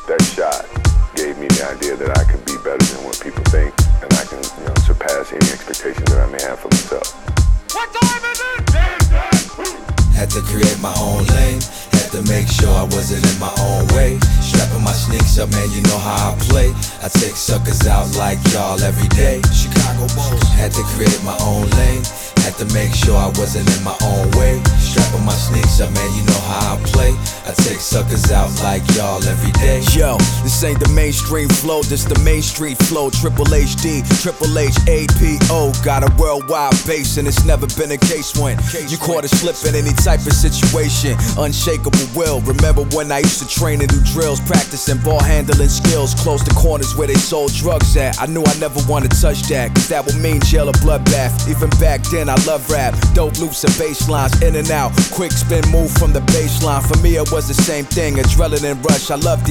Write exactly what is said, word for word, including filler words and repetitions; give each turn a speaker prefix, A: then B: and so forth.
A: that shot gave me the idea that I could be better than what people think, and I can, you know, surpass any expectations that I may have for myself.
B: What time is it?
C: Had to create my own lane, had to make sure I wasn't in my own way. Strapping my sneaks up, man, you know how I play. I take suckers out like y'all every day. Chicago Bulls. Had to create my own lane, had to make sure I wasn't in my own way. Strapping my sneaks up, man, you know how I play. I take suckers out like y'all every day.
D: Yo, this ain't the mainstream flow, this the Main Street flow. Triple H D, Triple H A P O. Got a worldwide base and it's never been a case when you caught a slip in any type of situation. Unshakable will. Remember when I used to train and do drills, practicing ball handling skills, close the corners where they sold drugs at. I knew I never wanted to touch that, cause that would mean jail or bloodbath. Even back then I love rap, dope loops and bass lines, in and out, quick spin move from the baseline. For me it was the same thing, adrenaline rush. I loved